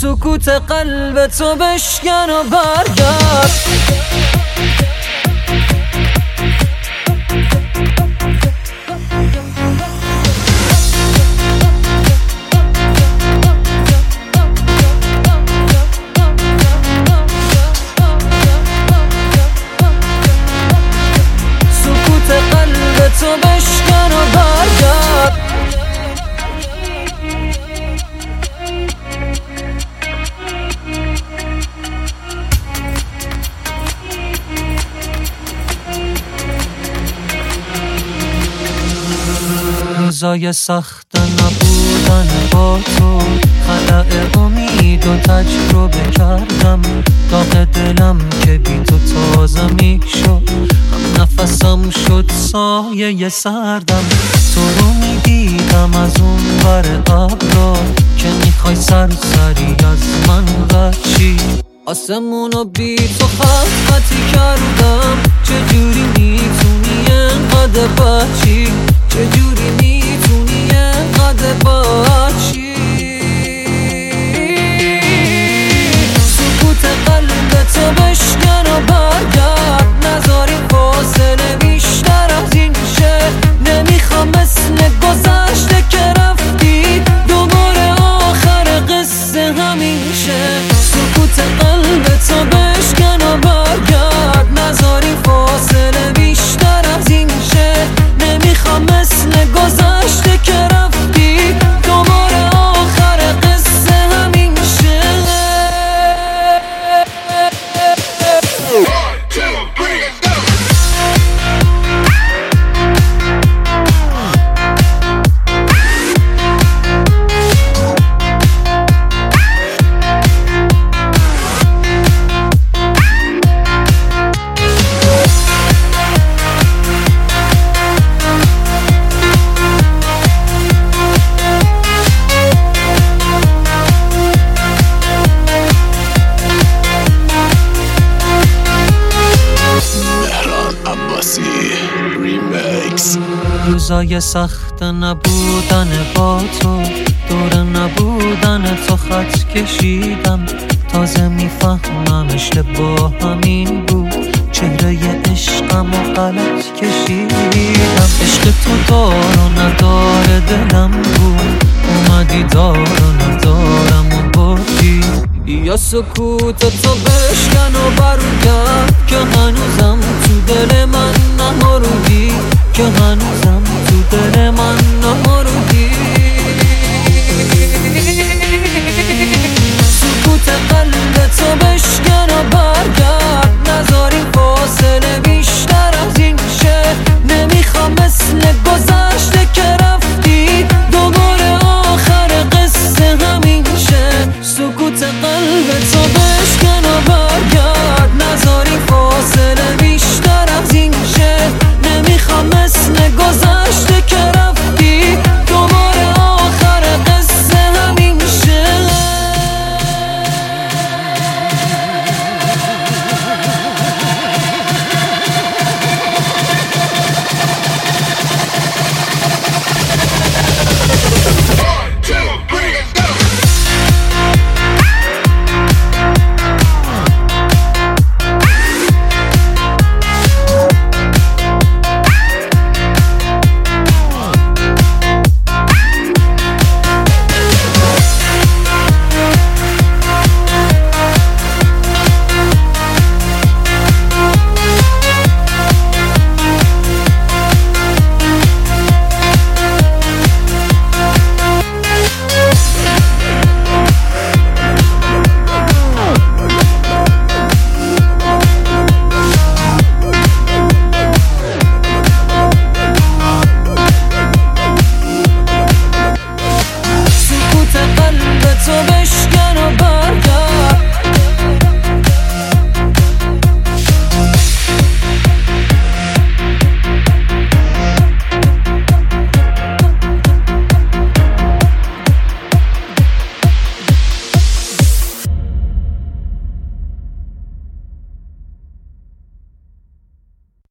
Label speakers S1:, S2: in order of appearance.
S1: سکوت قلب تو بشکن و برگرد. سکوت قلب تو بشکن و برگرد. روزای سخت نبودن با تو، خلأ امید و تجربه کردم. داغ دلم که بی تو تازه می شد، هم نفسم شد سایه سردم. تو رو می دیدم از اون ور ابرا، که میخوای سری از من غچی. آسمونو بی تو خطی کردم. چجوری میتونی انقدر بچی؟ چجوری میتونی انقدر بچی؟ سکوت قلب تو بشکن و برگرد. نذاری فاصله بیشتر از این شه. نمیخوام مثل گذشته که رفتی دوباره آخر قصه همین شه. سکوت قلب تو بشکن و برگرد. نذاری فاصله بیشتر از این شه. نمیخوام مثل گذشته که رفتی دوباره آخر قصه همین شه. روزای سخت نبودن با تو، دور نبودن تو خط کشیدم. تازه میفهمم اشتباه همین بود، چهره عشقم و غلط کشیدم. عشق تو دار و نداره دلم بود، اومدی دار و ندارم و بردی. یا سکوت تو بشکن و برگرد، که هنوزم تو دل من نمردی. که هنوزم تو دل من نمردی. سکوت قلب تو بشکن